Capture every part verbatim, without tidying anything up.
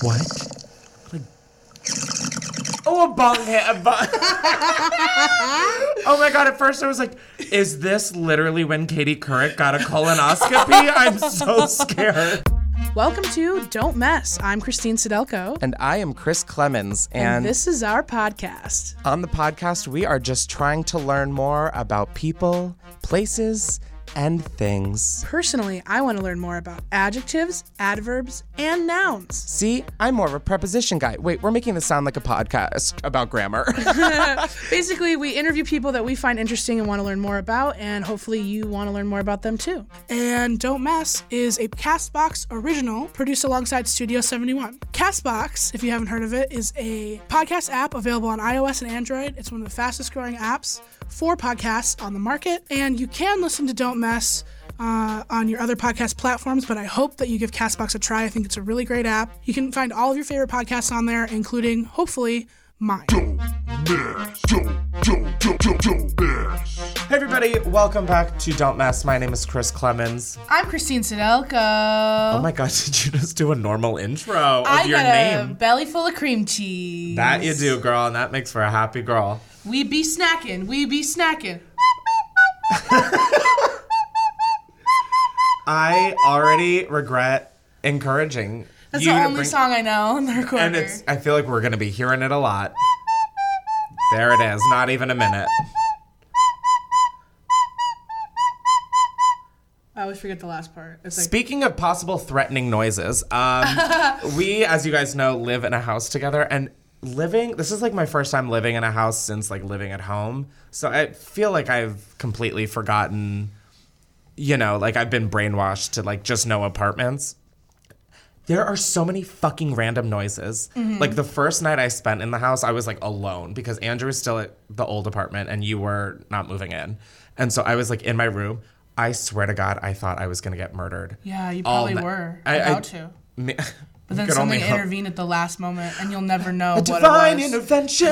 What? Like, oh, a bong hit. A bong. Oh my God, at first I was like, is this literally when Katie Couric got a colonoscopy? I'm so scared. Welcome to Don't Mess. I'm Christine Sidelko. And I am Chris Clemens. And, and this is our podcast. On the podcast, we are just trying to learn more about people, places, and things. Personally, I want to learn more about adjectives, adverbs, and nouns. See, I'm more of a preposition guy. Wait, we're making this sound like a podcast about grammar. Basically, we interview people that we find interesting and want to learn more about, and hopefully you want to learn more about them too. And Don't Mess is a CastBox original produced alongside Studio seventy-one. CastBox, if you haven't heard of it, is a podcast app available on iOS and Android. It's one of the fastest growing apps for podcasts on the market, and you can listen to Don't Mess uh, on your other podcast platforms, but I hope that you give CastBox a try. I think it's a really great app. You can find all of your favorite podcasts on there, including, hopefully, mine. Don't mess. Don't, don't, don't, don't, don't mess. Hey everybody, welcome back to Don't Mess. My name is Chris Clemens. I'm Christine Sidelko. Oh my God, did you just do a normal intro of I your got name? a belly full of cream cheese. That you do, girl, and that makes for a happy girl. We be snacking. We be snacking. I already regret encouraging That's you the to only bring, song I know on the recorder. and it's. I feel like we're gonna be hearing it a lot. There it is. Not even a minute. I always forget the last part. It's like, Speaking of possible threatening noises, um, we, as you guys know, live in a house together, and living. This is like my first time living in a house since like living at home, so I feel like I've completely forgotten. You know, like I've been brainwashed to like just know apartments. There are so many fucking random noises. Mm-hmm. Like the first night I spent in the house, I was like alone because Andrew was still at the old apartment and you were not moving in. And so I was like in my room. I swear to God, I thought I was going to get murdered. yeah, you probably All were I- about I- to. Me, But then could only something hope- intervened at the last moment, and you'll never know A what divine it was. intervention.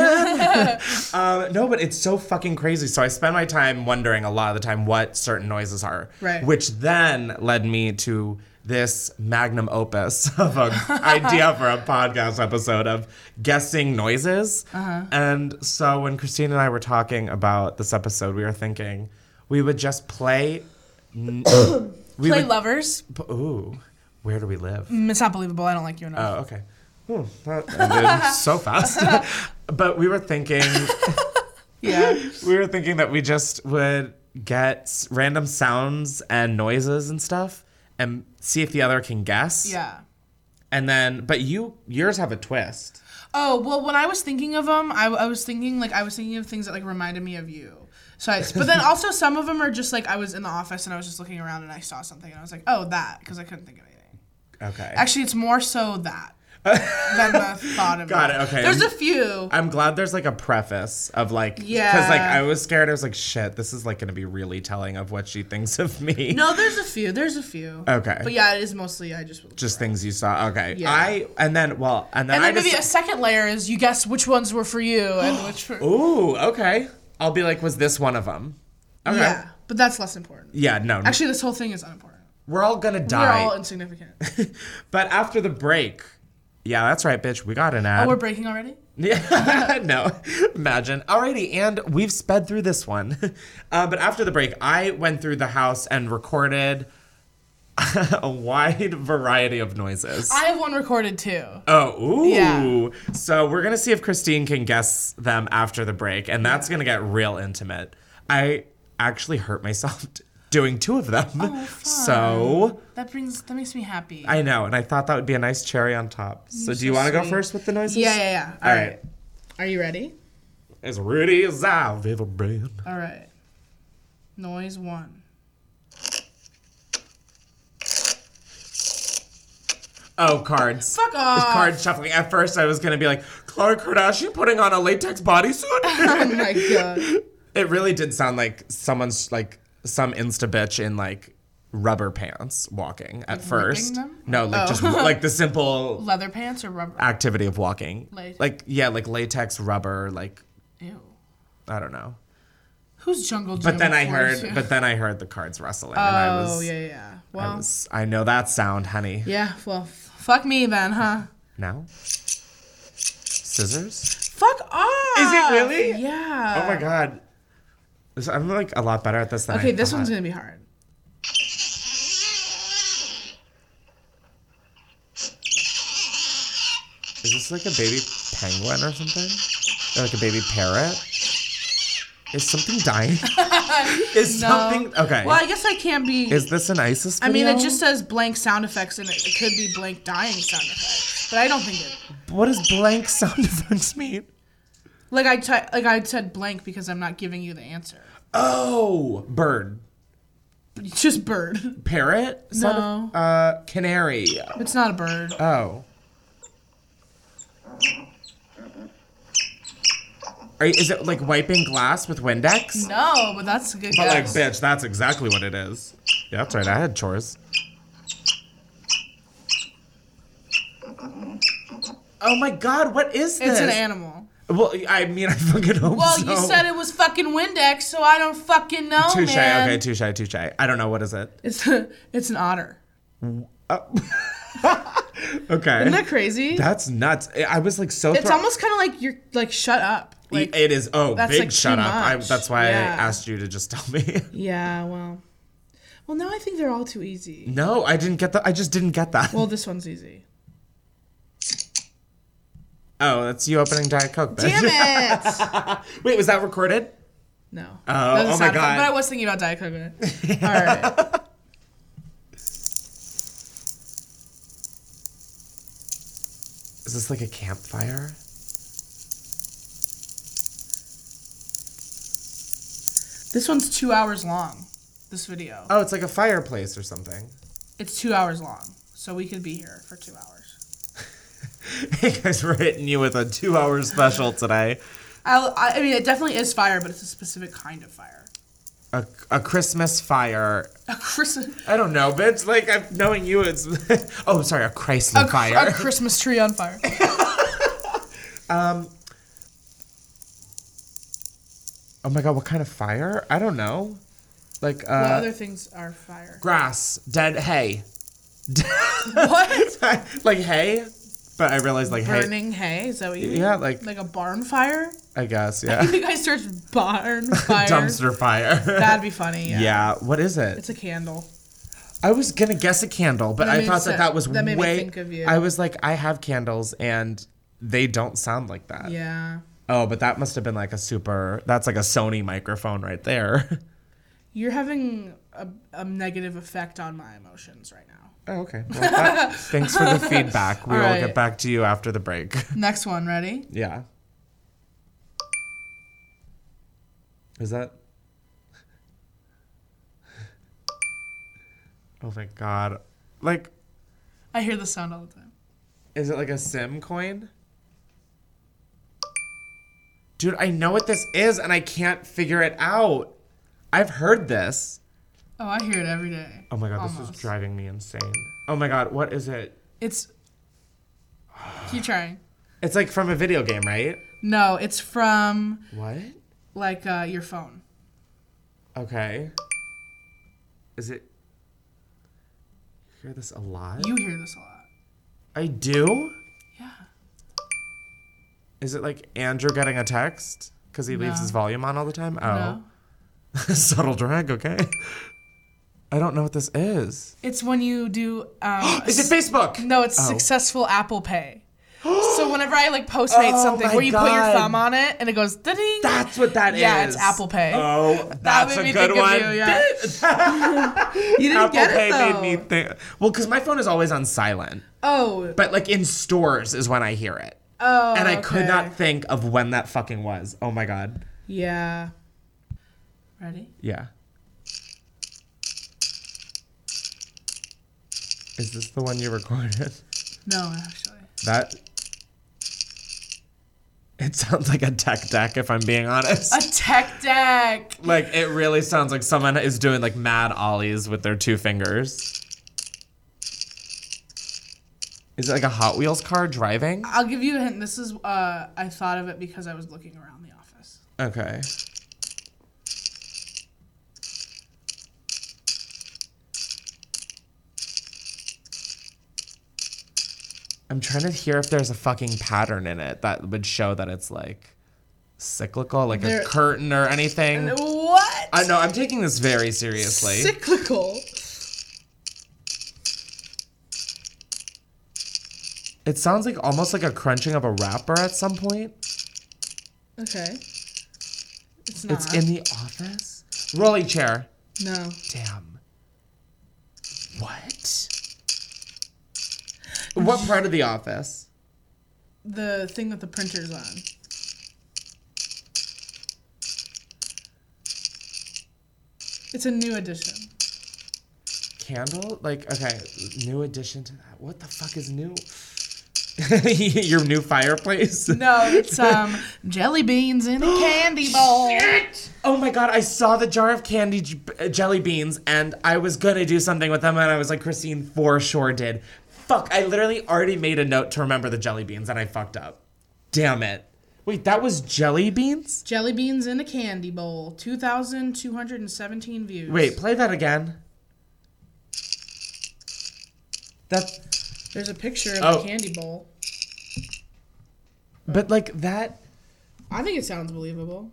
um, no, but it's so fucking crazy. So I spend my time wondering a lot of the time what certain noises are. Right. Which then led me to this magnum opus of an idea for a podcast episode of guessing noises. Uh-huh. And so when Christine and I were talking about this episode, we were thinking we would just play. N- we Play would, lovers. Ooh, where do we live? Mm, It's not believable. I don't like you enough. Oh, okay. Hmm, that ended so fast. But we were thinking, Yeah. we were thinking that we just would get s- random sounds and noises and stuff, and see if the other can guess. Yeah. And then, but you, yours have a twist. Oh, well, when I was thinking of them, I, I was thinking, like, I was thinking of things that, like, reminded me of you. So I, but then also some of them are just, like, I was in the office and I was just looking around and I saw something and I was like, oh, that, because I couldn't think of anything. Okay. Actually, it's more so that than the thought of Got it. it, okay. There's a few. I'm glad there's like a preface of like, Yeah. because like I was scared. I was like, shit, this is like going to be really telling of what she thinks of me. No, there's a few. There's a few. Okay. But yeah, it is mostly I just. Just things you saw. Okay. Yeah. I, and then, well, and then And then I maybe just, a second layer is you guess which ones were for you and which for. ooh, okay. I'll be like, was this one of them? Okay. Yeah, but that's less important. Yeah, no. Actually, this whole thing is unimportant. We're all gonna We're die. all insignificant. But after the break, yeah, that's right, bitch. We got an ad. Oh, we're breaking already? Yeah, no, imagine. Alrighty, and we've sped through this one. Uh, but after the break, I went through the house and recorded a wide variety of noises. I have one recorded too. Oh, ooh. Yeah. So we're going to see if Christine can guess them after the break, and that's going to get real intimate. I actually hurt myself doing two of them. Oh, fun. So That brings that makes me happy. I know, and I thought that would be a nice cherry on top. So You're do you so want to go sweet. first with the noises? yeah, yeah, yeah. All right. Are you ready? As ready as I've ever been. All right. Noise one. Oh, cards. Fuck off. Card shuffling. At first, I was going to be like, Khloe Kardashian putting on a latex bodysuit? Oh my god. It really did sound like someone's, like, some Insta bitch in, like, rubber pants walking at Like first. ripping them? No, like, Oh. just, like, the simple Leather pants or rubber? activity of walking. Latex. Like, yeah, like latex, rubber, like, Ew. I don't know. Who's Jungle Jim? But then I heard, forty-two? but then I heard the cards rustling, Oh, and I was, yeah, yeah. I Well, was, I know that sound, honey. yeah, well, f- fuck me then, huh? No? Scissors? Fuck off. Is it really? Yeah. Oh my god. This- I'm like a lot better at this than I Okay, this thought. one's gonna be hard. Is this like a baby penguin or something? Or like a baby parrot? Is something dying? Is No. something okay? Well, I guess I can't be. Is this an ISIS I video? mean, it just says blank sound effects, and it, it could be blank dying sound effects, but I don't think it. What does blank sound effects mean? Like I t- like I said blank because I'm not giving you the answer. Oh, bird, It's just bird. parrot, sound No. of- uh, canary. It's not a bird. Oh. Are you, is it like wiping glass with Windex? No, but that's a good But like, guess. bitch, that's exactly what it is. Yeah, that's right. I had chores. Oh my god, what is this? It's an animal. Well, I mean, I fucking hope Well, so. you said it was fucking Windex, so I don't fucking know, Touche, man. okay, touche, touche. I don't know, what is it? It's it's an otter. Okay. Isn't that crazy? That's nuts. I was like so It's thro- almost kind of like you're like shut up. Like it is, oh, that's, big like, shut too up. I, much. that's why Yeah. I asked you to just tell me. yeah, well, well now I think they're all too easy. No, I didn't get that. I just didn't get that. Well, this one's easy. Oh, that's you opening Diet Coke, bitch. Damn it! Wait, was that recorded? No. Oh, That was oh my a sound effect, God. But I was thinking about Diet Coke with it. All right. Is this like a campfire? This one's two hours long. This video. Oh, it's like a fireplace or something. It's two hours long, so we could be here for two hours. Hey guys, we're hitting you with a two-hour special today. I'll, I, I mean, it definitely is fire, but it's a specific kind of fire. A, a Christmas fire. A Christmas. I don't know, bitch. Like, I'm knowing you, it's... oh, sorry, a Chrysler A, fire. a Christmas tree on fire. um... Oh my god, what kind of fire? I don't know. Like, uh... What other things are fire? grass, dead hay. What? Like hay? But I realized, like, hay... Burning hay? Is that what you mean? Yeah, like... Like a barn fire? I guess, I yeah. think I searched barn fire. Dumpster fire. That'd be funny, yeah. Yeah, what is it? It's a candle. I was gonna guess a candle, but That I made thought sen- that that was that made me way. think of you. I was like, I have candles, and they don't sound like that. Yeah. Oh, but that must have been like a super. That's like a Sony microphone right there. You're having a, a negative effect on my emotions right now. Oh, okay. Well, that, thanks for the feedback. We All will right. get back to you after the break. Next one, ready? Yeah. Is that? Oh my god! Like, I hear the sound all the time. is it like a sim coin? Dude, I know what this is and I can't figure it out. I've heard this. Oh, I hear it every day. Oh my god, this Almost. is driving me insane. Oh my god, what is it? It's. Keep trying. It's like from a video game, right? No, it's from What? like uh, your phone. Okay. Is it? You hear this a lot? You hear this a lot. I do? Yeah. Is it like Andrew getting a text? Because he leaves No. his volume on all the time? No. Oh. Subtle drag, okay. I don't know what this is. It's when you do. Um, Is it Facebook? No, it's Oh. successful Apple Pay. So whenever I like Postmate Oh something my where you put your God. thumb on it and it goes ding. That's what that is. Yeah, it's Apple Pay. Oh, that's made a me good think of one. you, yeah. You didn't Apple get Pay it though. made me think. Well, because my phone is always on silent, Oh. but like in stores is when I hear it, Oh. and I could okay. not think of when that fucking was. Oh my god. Yeah. Ready? Yeah. Is this the one you recorded? No, actually. That. It sounds like a tech deck, if I'm being honest. A tech deck. Like, it really sounds like someone is doing like mad ollies with their two fingers. Is it like a Hot Wheels car driving? I'll give you a hint. This is uh I thought of it because I was looking around the office. Okay. I'm trying to hear if there's a fucking pattern in it that would show that it's like cyclical, like There- a curtain or anything. What? I know, I'm taking this very seriously. Cyclical. It sounds like almost like a crunching of a wrapper at some point. Okay. It's not. It's in the office. Rolly chair. No. Damn. What? What part of the office? The thing that the printer's on. It's a new edition. Candle? Like, okay, new addition to that. What the fuck is new? Your new fireplace? No, it's um jelly beans in a candy bowl. Oh my god, I saw the jar of candy j- uh, jelly beans and I was gonna do something with them and I was like, Christine for sure did. Fuck, I literally already made a note to remember the jelly beans and I fucked up. Damn it. Wait, that was jelly beans? Jelly beans in a candy bowl. two thousand two hundred seventeen views. Wait, play that again. That, There's a picture of Oh. the candy bowl. but like that. I think it sounds believable.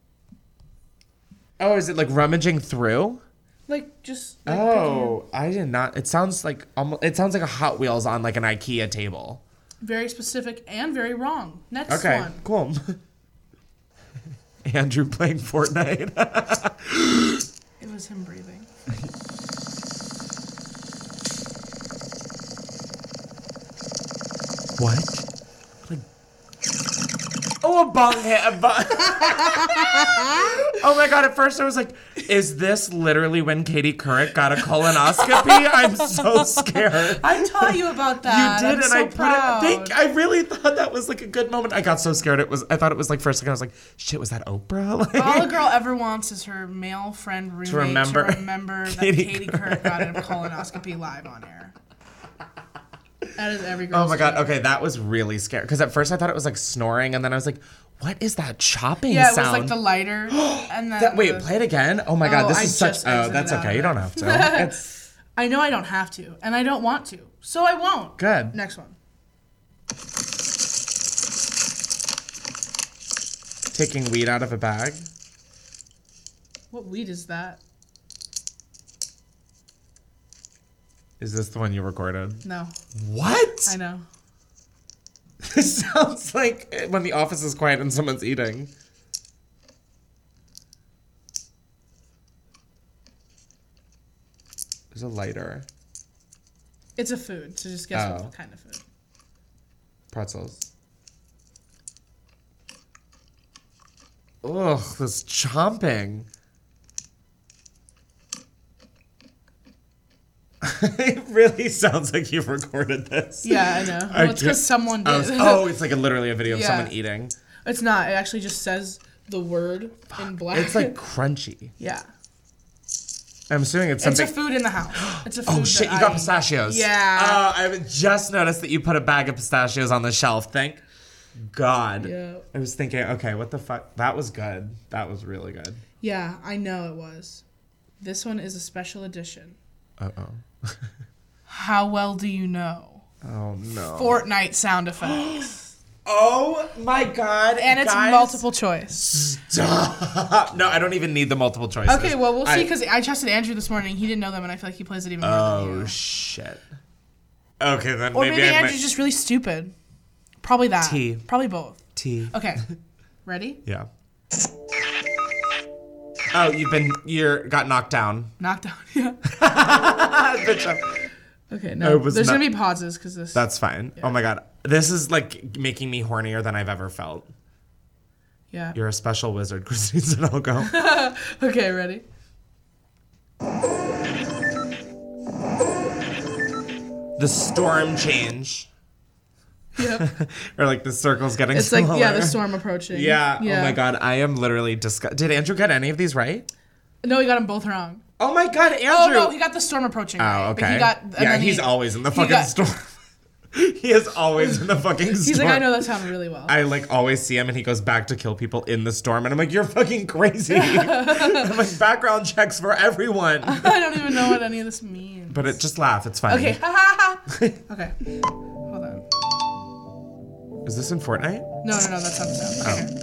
Oh, is it like rummaging through? Like just. Like Oh, I did not. It sounds like almost. It sounds like a Hot Wheels on like an IKEA table. Very specific and very wrong. Next Okay, one. cool. Andrew playing Fortnite. It was him breathing. What? Like, oh, a bong hit. A bong. Oh my god! At first I was like, "Is this literally when Katie Couric got a colonoscopy?" I'm so scared. I taught you about You that. did, I'm and so I put proud. it. Thank, I really thought that was like a good moment. I got so scared. It was. I thought it was like for a second. I was like, "Shit, was that Oprah?" Like, All a girl ever wants is her male friend roommate to remember remember, that Katie Katie Couric. Couric got a colonoscopy live on air. That is every girl's Oh my god. dream. Okay, that was really scary. Because at first I thought it was like snoring, and then I was like, "What is that chopping Yeah, it sound?" was like the lighter. and then That, wait, the- play it again. Oh my god, Oh, this I is such. just Oh, exited that's out okay. of You it. don't have to. It's I know I don't have to, and I don't want to, so I won't. good. Next one. Taking weed out of a bag. What weed is that? Is this the one you recorded? No, What? I know. This sounds like when the office is quiet and someone's eating. There's a lighter. It's a food, so just guess Oh. what kind of food. Pretzels. Ugh, this chomping. It really sounds like you recorded this. Yeah, I know. I Well, it's because can't- someone I did. was- oh, it's like a, literally a video of Yeah. someone eating. It's not. It actually just says the word in black. It's like crunchy. yeah. I'm assuming it's It's something. a food in the house. It's a food. Oh shit! that You got I- pistachios. Yeah. Oh, I just noticed that you put a bag of pistachios on the shelf. Thank God. Yeah. I was thinking, okay, what the fuck? That was good. That was really good. Yeah, I know it was. This one is a special edition. Uh oh. How well do you know? Oh no. Fortnite sound effects. Oh my God! And it's guys. multiple choice. Stop. No, I don't even need the multiple choices. Okay, well, we'll see, I- because I, trusted Andrew this morning. He didn't know them, and I feel like he plays it even more than Oh you. shit. Okay, then Or maybe, maybe I Andrew's might... just really stupid. Probably that. T. Probably both. T. Okay. Ready? Yeah. Oh, you've been you're got knocked down. Knockdown. Yeah. Bitch, I'm- Okay, I no. was There's not- going to be pauses, because this... That's fine. Oh my God, this is like making me hornier than I've ever felt. Yeah. You're a special wizard, Christine Zanolgo. Okay, ready? The storm change, Yep. or like the circles getting It's like, yeah, the smaller. storm approaching. Yeah. Oh my God, I am literally disgusted. Did Andrew get any of these right? No, he got them both wrong. Oh my God, Andrew. Oh, no, he got the storm approaching right. Oh, But okay. he got... and yeah, then he's he, always in the he fucking got- storm. He is always in the fucking storm. He's like, I know that sound really well. I like always see him and he goes back to kill people in the storm and I'm like, you're fucking crazy. I'm like, background checks for everyone. I don't even know what any of this means. But it just laugh, it's funny. Okay. Ha ha ha. Okay. Hold on. Is this in Fortnite? No, no, no, that's not the sound. Okay.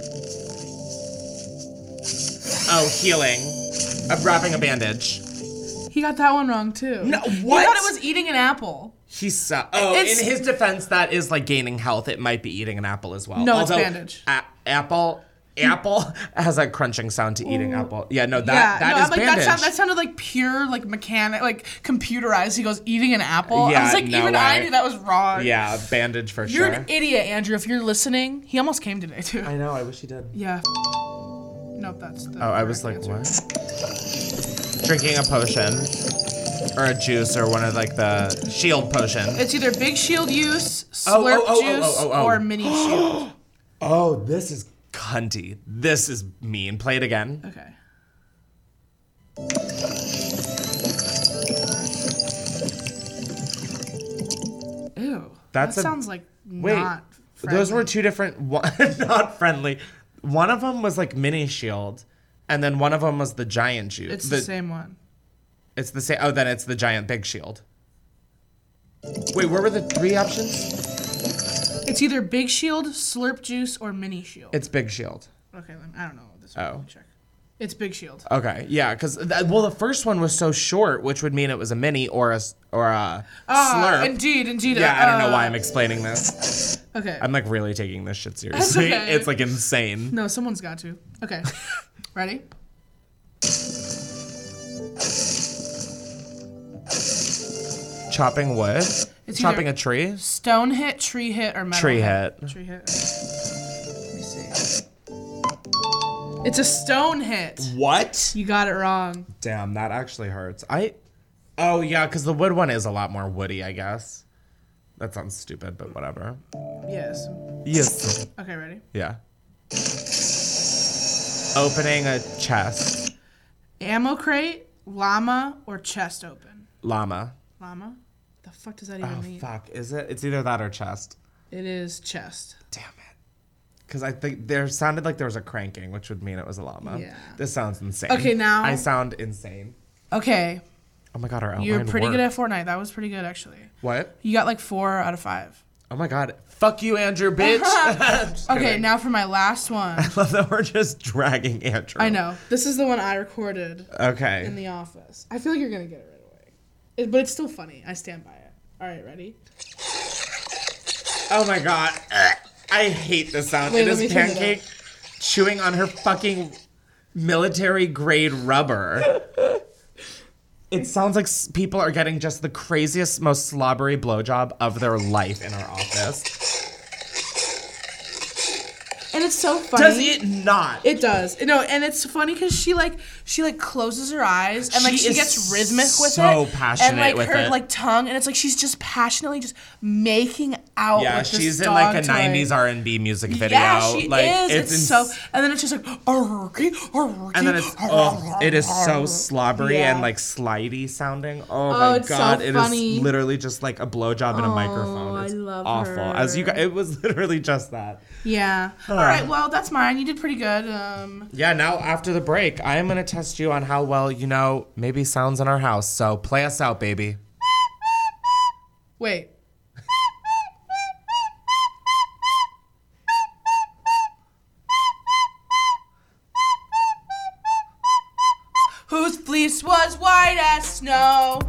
Oh, healing. I'm wrapping a bandage. He got that one wrong too. No, He what? thought it was eating an apple. He's so. Oh, It's- in his defense, that is like gaining health. It might be eating an apple as well. No, it's Although, bandage. A- apple. Apple has a crunching sound to eating apple. Yeah, no, that yeah, that no, is I'm like bandage. that, sound, that sounded like pure, like mechanic, like computerized. He goes eating an apple. I Yeah, was like, no even I way. knew that was wrong. Yeah, bandage for You're sure. an idiot, Andrew. If you're listening, he almost came today too. I know. I wish he did. Yeah. Nope, that's the. Oh, I was like, correct answer. what? Drinking a potion, or a juice, or one of like the shield potion. It's either Big Shield use, Oh, Slurp oh, oh, oh, juice, oh, oh, oh. or Mini Shield. Oh, this is cunty. This is mean. Play it again. Okay. Ew. That's that a- sounds like Wait, not. those were friendly. two different. One, not friendly. One of them was like mini shield, and then one of them was the giant juice. It's the, same one. It's the same. Oh, then it's the giant big shield. Wait, what were the three options? It's either Big Shield, Slurp Juice, or Mini Shield. It's big shield. Okay, then I don't know what this Oh. one. Let me check. It's Big Shield. Okay, yeah, because well, the first one was so short, which would mean it was a mini or a s- or a Ah, slurp. indeed, indeed. Yeah, I don't know uh, why I'm explaining this. Okay. I'm like really taking this shit seriously. okay. It's like insane. No, someone's got to. Okay. Ready? Chopping wood, It's chopping either- a tree, Stone hit, tree hit, or metal tree hit. hit. Tree hit. Let me see. It's a stone hit. What? You got it wrong. Damn, that actually hurts. I. Oh yeah, because the wood one is a lot more woody, I guess. That sounds stupid, but whatever. Yes. Yes. Okay, ready? Yeah. Opening a chest. Ammo crate, llama, or chest open? Llama. Llama? The fuck does that even Oh mean? fuck! Is it? It's either that or chest. It is chest. Damn it. Because I think there sounded like there was a cranking, which would mean it was a llama. Yeah. This sounds insane. Okay, now- I sound insane. Okay. Oh my god, our outline You're pretty worked. good at Fortnite. That was pretty good, actually. What? You got like four out of five. Oh my god. Fuck you, Andrew, bitch. Just Okay, kidding. now for my last one. I love that we're just dragging Andrew. I know. This is the one I recorded Okay. in the office. I feel like you're going to get it right away. It, but it's still funny. I stand by it. All right, ready? Oh my god. Ugh. I hate this sound. Wait, it let is me turn it Pancake chewing on her fucking military grade rubber. It sounds like s- people are getting just the craziest, most slobbery blowjob of their life in our office. And it's so funny. Does it not? It does. No, and it's funny because she like she like closes her eyes and like She she, is gets rhythmic with so it. passionate and like with her it. like tongue, and it's like she's just passionately just making out. Yeah, with this she's in dog like a toy. nineties R and B music video. Yeah, she like, is. It's, ins- so, and then it's just like, "Arrgh, arrgh, And then it's oh, it is so arrgh." slobbery Yeah. and like slidey sounding. Oh, my it's so god, it funny. is literally just like a blowjob in a microphone. It's I love awful. her. As you guys, it was literally just that. Yeah. All right. Well, that's mine. You did pretty good. Um. Yeah, now after the break, I am gonna test you on how well you know maybe sounds in our house. So play us out, baby. Wait. Whose fleece was white as snow?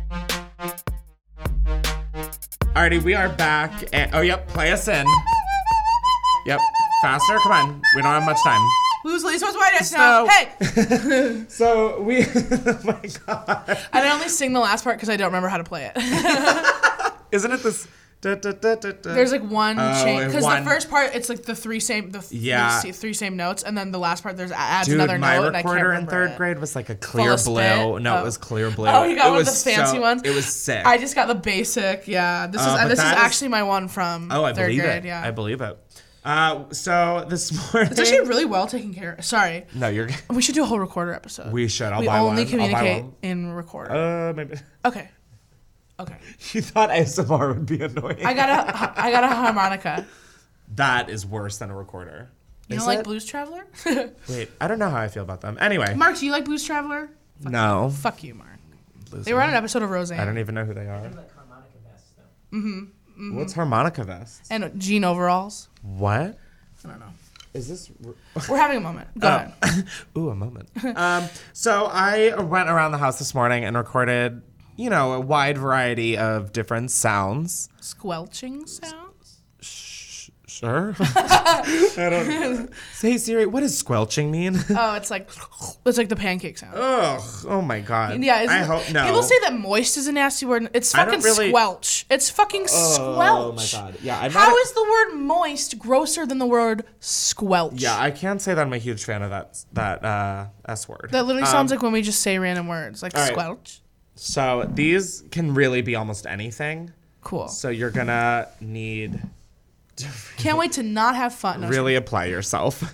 Alrighty, we are back. And, oh, yep, play us in. Yep, faster. Come on, we don't have much time. Whose fleece was white as snow? Snow. Hey! So we, oh my god, I only sing the last part because I don't remember how to play it. isn't it this? Da, da, da, da, da. There's like one Oh, change and because the one- first part it's like the three same the, Yeah. the three same notes, and then the last part there's adds Dude, another my note. and I can't recorder in remember thord it. grade was like a clear of blue. spit? No, Oh. it was clear blue. Oh, you got it one of was the fancy so- ones? It was sick. I just got the basic. Yeah, this Uh, is but this is that is- actually my one from oh, I third believe grade. it. Yeah, I believe it. Uh, so this morning. it's actually really well taken care of. Sorry, no, you're. we should do a whole recorder episode. We should. I'll we buy only one. I'll buy communicate one. in recorder. Uh, maybe. okay, okay. You thought A S M R would be annoying. I got a I got a harmonica. That is worse than a recorder. You Is don't like it? Blues Traveler? Wait, I don't know how I feel about them. Anyway. Mark, do you like Blues Traveler? No. Fuck you, Mark. Loser. They were on an episode of Roseanne. I don't even know who they are. Mm-hmm. What's harmonica vests? And jean overalls. What? I don't know. Is this? We're having a moment. Go ahead. Ooh, a moment. um, so I went around the house this morning and recorded, you know, a wide variety of different sounds. Squelching sounds? Sure. I don't know. Hey Siri, what does squelching mean? Oh, it's like it's like the pancake sound. Ugh. Oh my god. Yeah, I hope no. People say that moist is a nasty word. It's I don't fucking really- squelch. It's fucking squelch. Oh my god. Yeah, I'm How not a- is the word moist grosser than the word squelch? Yeah, I can't say that I'm a huge fan of that that uh, S word. That literally Um, sounds like when we just say random words, like all right. squelch. So these can really be almost anything. Cool. So you're gonna need to Can't wait to not have fun. No, really apply yourself.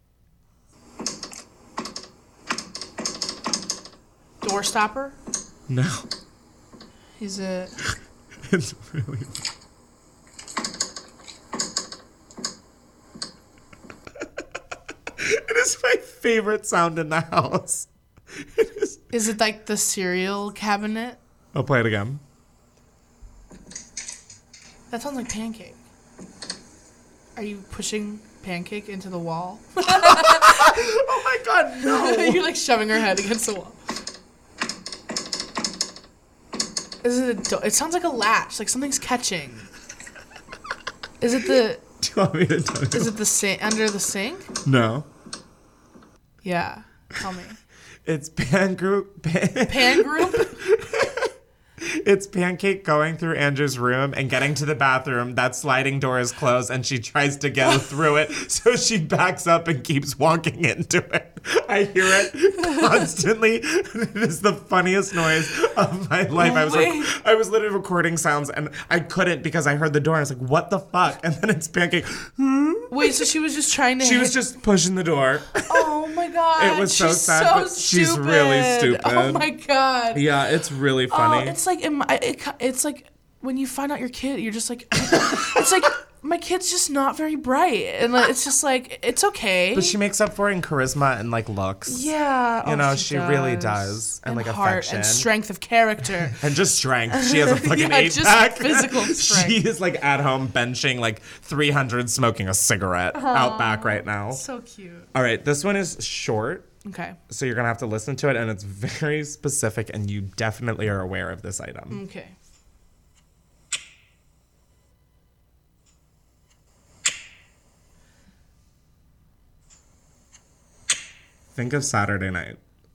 Door stopper? No. Is it? It's really. It is my favorite sound in the house. It is. Is it like the cereal cabinet? I'll play it again. That sounds like pancake. Are you pushing pancake into the wall? Oh my god, no! You're like shoving her head against the wall. Is it a do- it sounds like a latch, like something's catching. Is it the Do you want me to tell you? is it the sink under the sink? No. Yeah. Tell me. It's pan group. Pan- Pan group? It's Pancake going through Andrew's room and getting to the bathroom. That sliding door is closed and she tries to go through it. So she backs up and keeps walking into it. I hear it constantly. It is the funniest noise of my life. I was like, Wait. I was literally recording sounds and I couldn't because I heard the door. I was like, what the fuck? And then it's Pancake. Wait, so she was just trying to She hit- was just pushing the door. Oh my god. It was so she's sad, so but she's stupid. really stupid. Oh my god. Yeah, it's really Oh, funny. it's like it, it, it's like when you find out your kid, you're just like, it's like my kid's just not very bright, and like, it's just like it's okay. But she makes up for it in charisma and like looks. yeah, You oh, know, she really does. And, like, heart affection. and strength of character. And just strength. She has a fucking Yeah, eight just pack. physical strength. She is like at home benching like three hundred, smoking a cigarette out back right now. So cute. All right, this one is short, Okay. so you're gonna have to listen to it, and it's very specific, and you definitely are aware of this item. Okay. Think of Saturday night.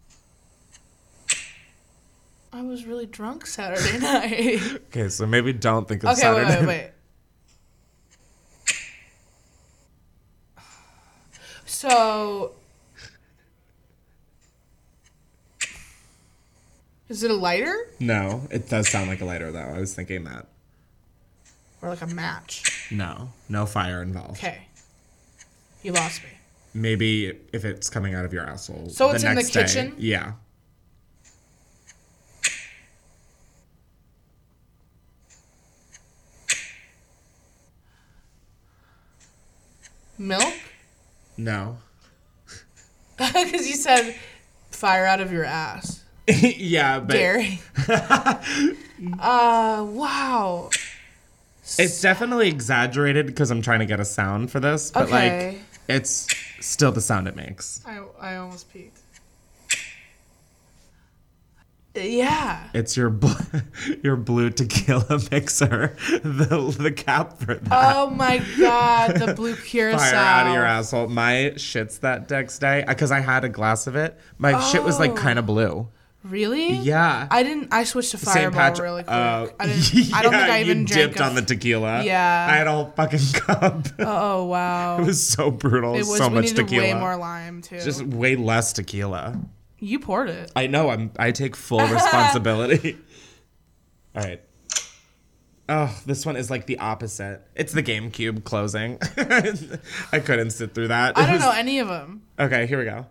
I was really drunk Saturday night. Okay, so maybe don't think of Okay, Saturday wait, wait, night. wait. So, is it a lighter No, it does sound like a lighter though. I was thinking that. or like a match? No, no fire involved. Okay, you lost me. Maybe if it's coming out of your asshole. So it's in the next day. kitchen? Yeah. Milk? No. Because you said fire out of your ass. Yeah, but Dairy. uh, wow. it's definitely exaggerated because I'm trying to get a sound for this, but Okay. like it's still the sound it makes. I, I almost peeked. Yeah. It's your bl- your blue tequila mixer, the the cap for that. Oh my god, the blue curacao. Fire out of your asshole. My shits that next day because I had a glass of it. My shit was like Oh. kind of blue. Really? Yeah. I didn't. I switched to Saint Fireball Patrick. really quick. Uh, I didn't. I don't think yeah, I even you drank dipped a- on the tequila. Yeah. I had a whole fucking cup. Oh wow. It was so brutal. It was. so we much needed tequila. way more lime too. Just way less tequila. you poured it. I know. I'm. I take full responsibility. All right. Oh, this one is like the opposite. It's the GameCube closing. I couldn't sit through that. I It don't was- know any of them. Okay, here we go.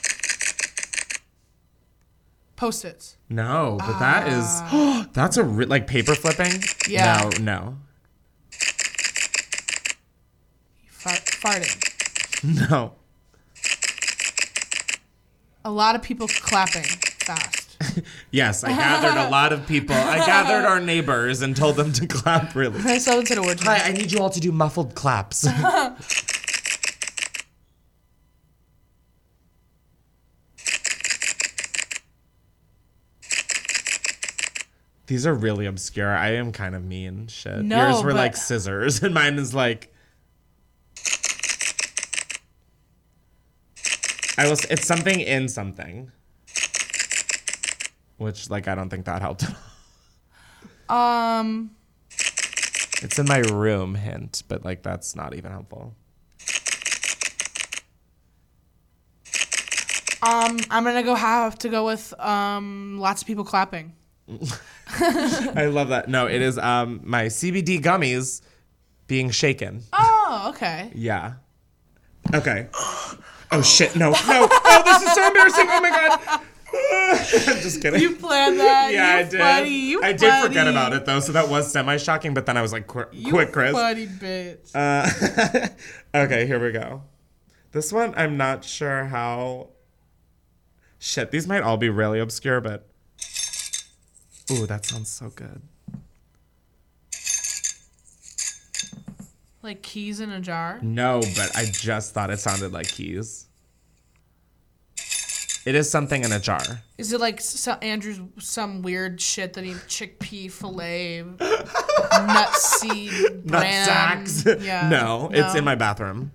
Post-its. No, but that is that's a re- like paper flipping. Yeah. No, no, Fart- farting. no. A lot of people clapping fast. Yes, I gathered a lot of people. I gathered our neighbors and told them to clap really. I saw it said a word. Hi, I need you all to do muffled claps. These are really obscure. I am kind of mean. Shit. No, Yours were but- like scissors, and mine is like. I will. It's something in something. Which, like, I don't think that helped at all. Um, It's in my room, hint, but like that's not even helpful. um, I'm gonna go have to go with um, lots of people clapping. I love that. No, it is um my C B D gummies being shaken. Oh, okay. Yeah. Okay. Oh shit! No, no! Oh, this is so embarrassing! Oh my god! I'm just kidding. You planned that. Yeah, you I did. Funny. You I did forget funny. about it though, so that was semi-shocking. But then I was like, Qu- You "Quick, Chris." funny bitch. Uh, okay, here we go. This one, I'm not sure how. Shit, these might all be really obscure, but. Ooh, that sounds so good. Like keys in a jar. No, but I just thought it sounded like keys. It is something in a jar. Is it like so, Andrew's some weird shit that he chickpea fillet, nut seed Nut bran? sacks. Yeah. no, it's in my bathroom.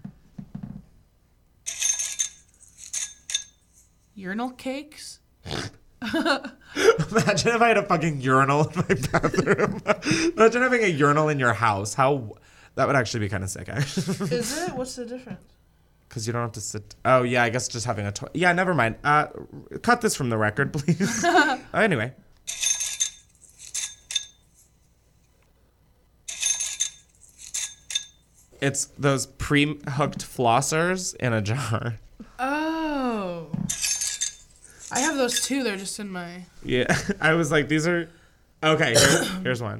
Urinal cakes. Imagine if I had a fucking urinal in my bathroom. Imagine having a urinal in your house. How that would actually be kind of sick, actually. Is it? What's the difference? Because you don't have to sit. Oh yeah, I guess just having a toilet. Yeah, never mind. Uh, cut this from the record, please. uh, anyway. It's those pre-hooked flossers in a jar. Oh. I have those too. They're just in my. Yeah, I was like, these are. Okay, here, here's one.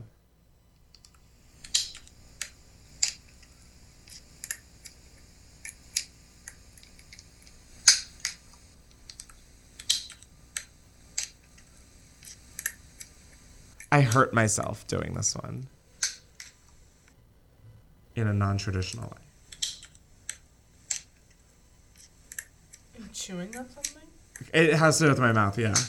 I hurt myself doing this one in a non-traditional way. I'm chewing on something? It has to do with my mouth, yeah.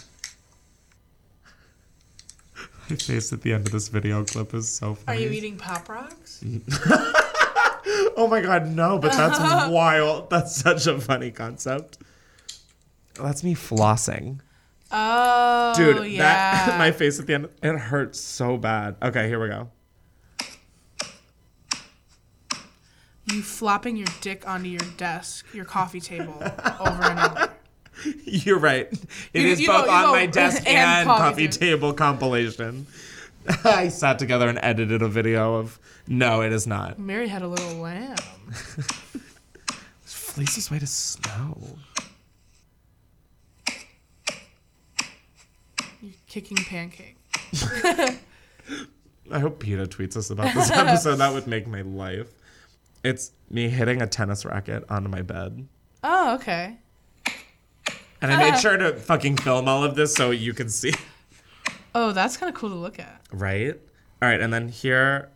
My face at the end of this video clip is so Are funny. you eating Pop Rocks? Oh my god, no, but that's wild. That's such a funny concept. That's me flossing. Oh, Dude, yeah. that my face at the end, it hurts so bad. Okay, here we go. You flopping your dick onto your desk, your coffee table, over and over. You're right. It You- is you both go- you on go my desk and and, coffee coffee table. table compilation. I sat together and edited a video of. No, it is not. Mary had a little lamb. Fleece's way to snow. You're kicking pancake. I hope PETA tweets us about this episode. That would make my life. It's me hitting a tennis racket onto my bed. Oh, okay. And I made sure to fucking film all of this so you can see. Oh, that's kind of cool to look at. Right? All right, and then here.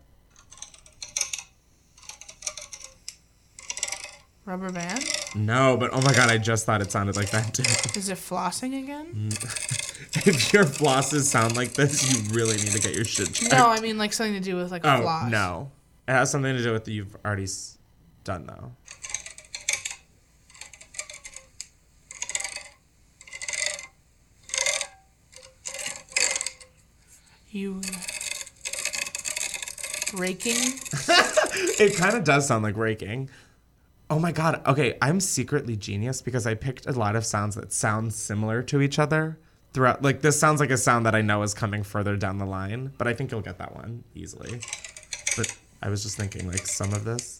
Rubber band? No, but oh my god, I just thought it sounded like that too. Is it flossing again? If your flosses sound like this, you really need to get your shit checked. No, I mean like something to do with like oh, floss. no. It has something to do with you've already s- done though. You raking? It kind of does sound like raking. Oh my god. Okay, I'm secretly genius because I picked a lot of sounds that sound similar to each other throughout. Like this sounds like a sound that I know is coming further down the line, but I think you'll get that one easily. But I was just thinking like some of this.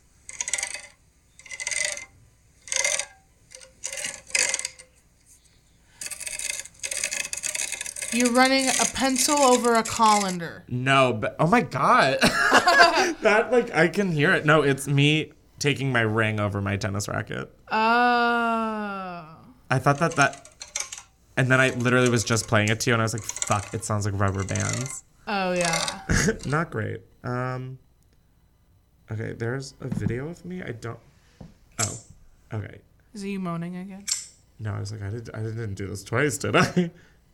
You're running a pencil over a colander. No, but oh my god. That like I can hear it. No, it's me taking my ring over my tennis racket. Oh. I thought that that And then I literally was just playing it to you, and I was like, fuck, it sounds like rubber bands. Oh, yeah. Not great. Um, okay, there's a video of me. I don't... Oh, okay. Is it you moaning again? No, I was like, I, did, I didn't do this twice, did I?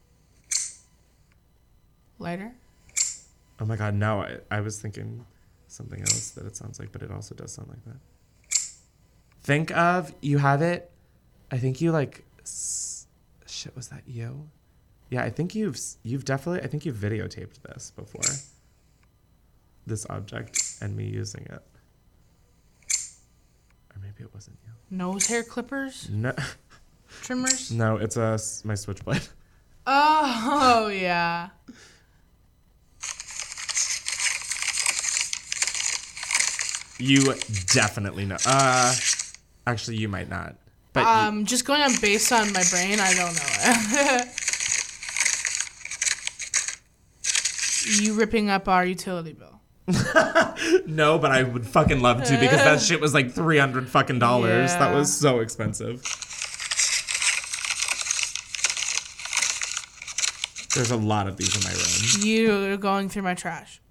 Lighter? Oh my god, no. I, I was thinking something else that it sounds like, but it also does sound like that. Think of, you have it, I think you like... Shit, was that you? Yeah, I think you've you've definitely I think you've videotaped this before. This object and me using it. Or maybe it wasn't you. Nose hair clippers? No. Trimmers? No, it's a s- my switchblade. Oh, yeah. You definitely know. Uh actually you might not. But Um, just going on based on my brain, I don't know it. You ripping up our utility bill. you, no, but I would fucking love to because that shit was like three hundred fucking dollars. That Yeah. was so expensive. There's a lot of these in my room. You going through my trash.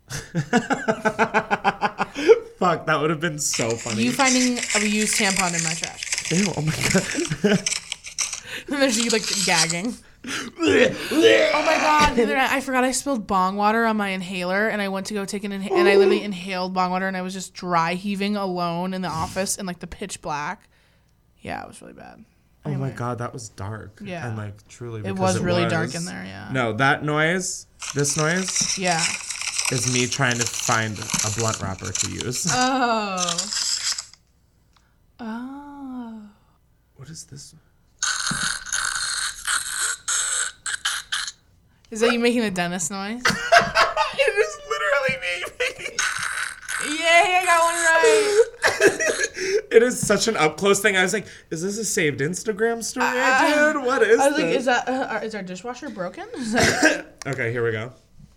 Fuck, that would have been so funny. You finding a used tampon in my trash. Ew, oh my god. And there's you like gagging. Oh my god, the other night I forgot I spilled bong water on my inhaler and I went to go take an inha- and I literally inhaled bong water and I was just dry heaving alone in the office in like the pitch black. Yeah, it was really bad. Oh my Anyway. god, that was dark. Yeah. And like truly It because was really was- dark in there, yeah. No, that noise, this noise, Yeah. is me trying to find a blunt wrapper to use. Oh. Oh. What is this? Is that you making a dentist noise? It is literally me. Yay, I got one right. It is such an up close thing. I was like, is this a saved Instagram story I did? What is I was like, this? is that uh, our- is our dishwasher broken? Is that- Okay, here we go.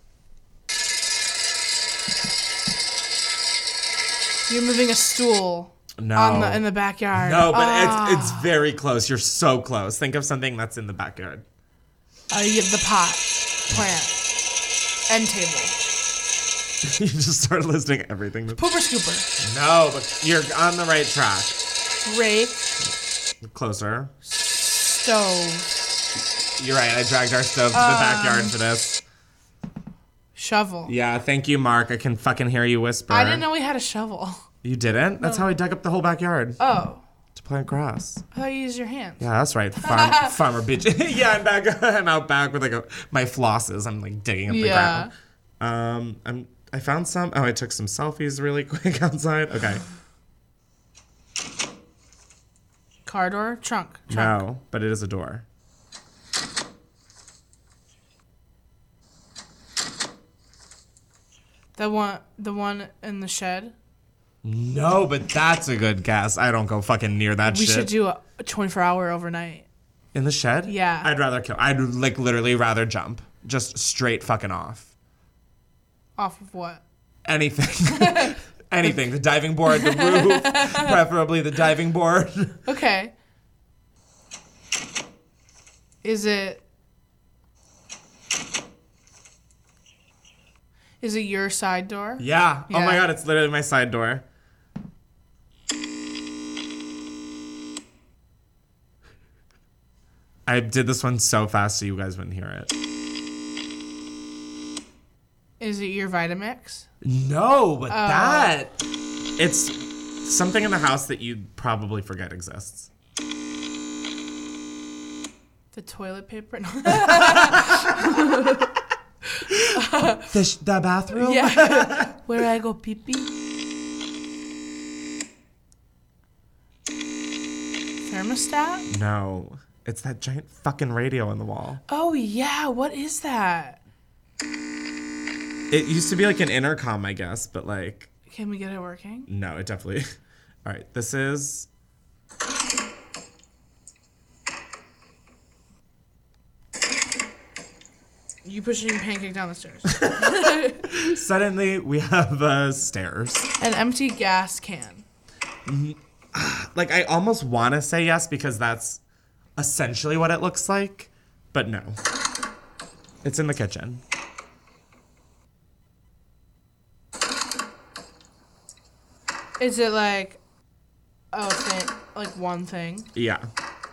You're moving a stool No. on the in the backyard. No, but Ah. it's it's very close. You're so close. Think of something that's in the backyard. Uh, you have the pot, plant, end table, You just start listing everything. That's... pooper scooper, No, but you're on the right track. rake, Closer. stove, You're right. I dragged our stove to the backyard for this. shovel. Yeah, thank you, Mark. I can fucking hear you whisper. I didn't know we had a shovel. You didn't? That's how I dug up the whole backyard Oh, to plant grass. I thought you used your hands. Yeah, that's right. Farm, farmer bitch. Yeah, I'm back. I'm out back with like a, my flosses. I'm like digging up the Yeah. ground. Um, I'm. I found some. Oh, I took some selfies really quick outside. Okay. Car door, trunk, trunk. No, but it is a door. The one, the one in the shed. No, but that's a good guess. I don't go fucking near that We shit. should do a twenty-four hour overnight. In the shed? Yeah. I'd rather kill. I'd like literally rather jump. Just straight fucking off. Off of what? Anything. Anything. The diving board, the roof, preferably the diving board. Okay. Is it? Is it your side door? Yeah. Oh my Yeah. god, it's literally my side door. I did this one so fast so you guys wouldn't hear it. Is it your Vitamix? No, but that it's something in the house that you'd probably forget exists. The toilet paper? No. The, sh- the bathroom? Yeah. Where I go pee pee? Thermostat? No. It's that giant fucking radio on the wall. Oh yeah, what is that? It used to be like an intercom, I guess, but like, Can we get it working? no, it definitely. All right, this is. You pushing pancake down the stairs. Suddenly, we have uh, stairs. An empty gas can. Like, I almost want to say yes because that's essentially what it looks like. But no. It's in the kitchen. Is it like, oh, thing, like one thing? Yeah.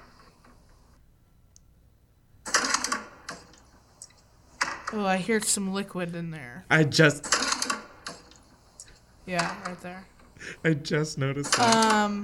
Oh, I hear some liquid in there. I just Yeah, right there. I just noticed that. Um,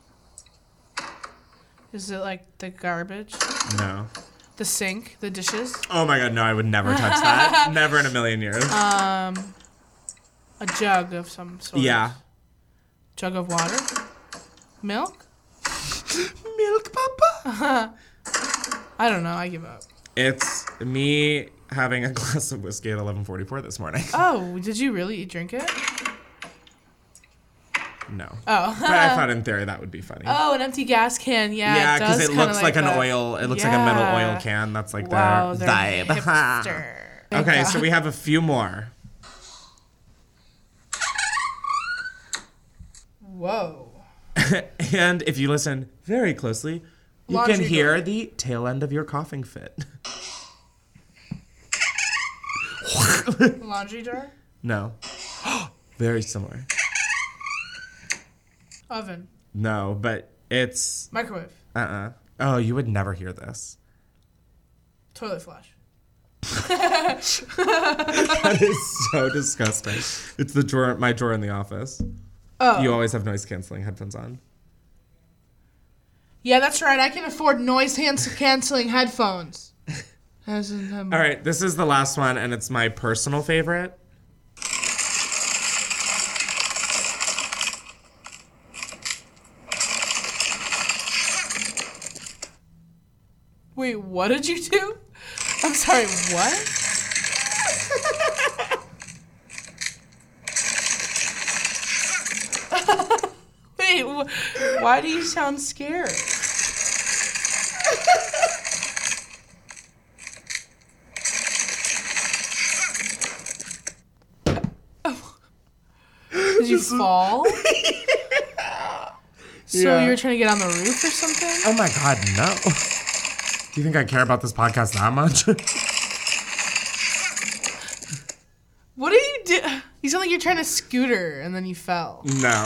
is it like the garbage? No. The sink? The dishes? Oh my god, no, I would never touch that. Never in a million years. Um, a jug of some sort. Yeah. Jug of water? Milk? Milk, Papa? I don't know. I give up. It's me having a glass of whiskey at eleven forty-four this morning. Oh, did you really drink it? No. Oh. But I thought in theory that would be funny. Oh, an empty gas can. Yeah, Yeah, it because does it kinda looks like, an that. oil. It looks like a metal Yeah. oil can. That's like Wow, their they're vibe. hipster. Thank Okay, God. so we have a few more. Whoa. And if you listen very closely, you Laundry can hear door. the tail end of your coughing fit. Laundry jar? No. Very similar. Oven. No, but it's Microwave. uh-uh. Oh, you would never hear this. Toilet flush. That is so disgusting. It's the drawer, my drawer in the office. Oh. You always have noise canceling headphones on. Yeah, that's right. I can afford noise canceling headphones. As in, um, All right, this is the last one, and it's my personal favorite. Wait, what did you do? I'm sorry, what? Wait, wh- why do you sound scared? Did you fall? So Yeah. you were trying to get on the roof or something? Oh my god, no. Do you think I care about this podcast that much? What did you do? You sound like you're trying to scooter and then you fell. No.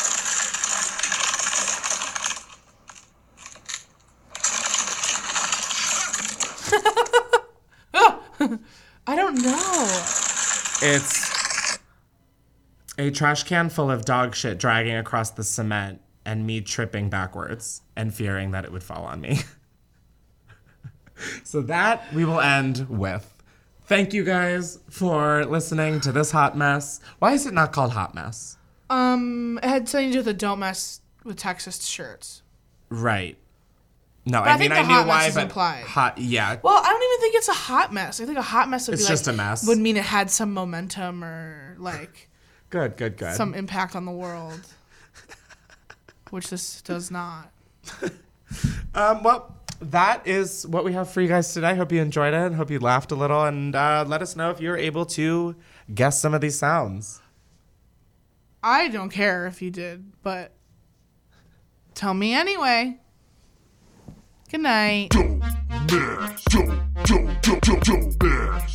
I don't know. It's a trash can full of dog shit dragging across the cement and me tripping backwards and fearing that it would fall on me. So that we will end with. Thank you guys for listening to this hot mess. Why is it not called Hot Mess? Um, it had something to do with the don't mess with Texas shirts. Right. No, I I, mean think the I knew hot mess why, is but implied. hot. Yeah. Well, I don't even think it's a hot mess. I think a hot mess would It's be just like a mess. would mean it had some momentum or like Good. Good. Good. some impact on the world, which this does not. Um, well, that is what we have for you guys today. Hope you enjoyed it. Hope you laughed a little. And uh, let us know if you're able to guess some of these sounds. I don't care if you did, but tell me anyway. Good night. Don't mess, don't, don't, don't, don't, don't mess.